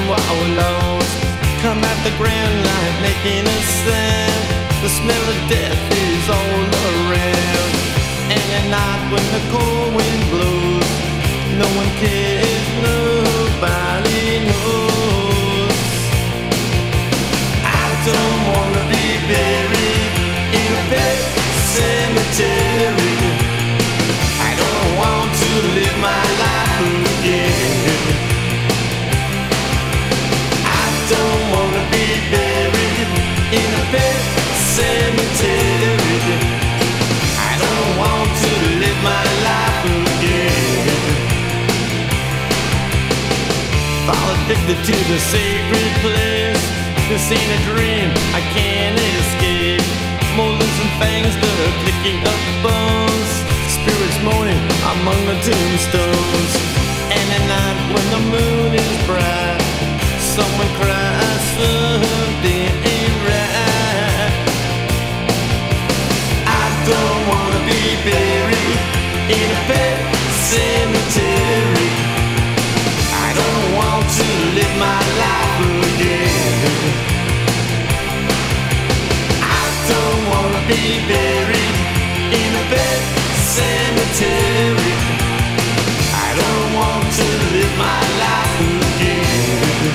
wallows come at the ground line making a sound. The smell of death is all around. And at night when the cold wind blows, no one cares, nobody knows. I don't wanna be buried in a pet cemetery. I don't want to live my life again. I don't wanna be buried in a pet cemetery. I don't want to live my life again. Fall addicted to the sacred place. This ain't a dream, I can't escape. Molars and fangs that are picking up bones. Spirits moaning among the tombstones. And at night when the moon is bright, someone cries something ain't right. I don't wanna be buried in a pet cemetery. I don't want to live my life again. I don't wanna be buried in a pet cemetery. I don't want to live my life again.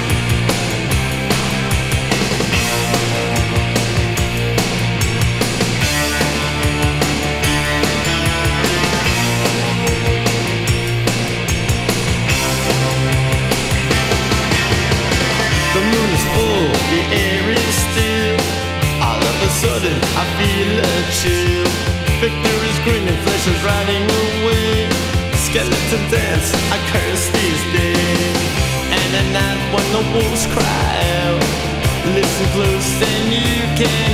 The moon is full, the air is still. All of a sudden I feel a chill. Victor is grinning, flesh is riding away. Skeleton dance, I curse these days. And at night when the wolves cry out, listen close and you can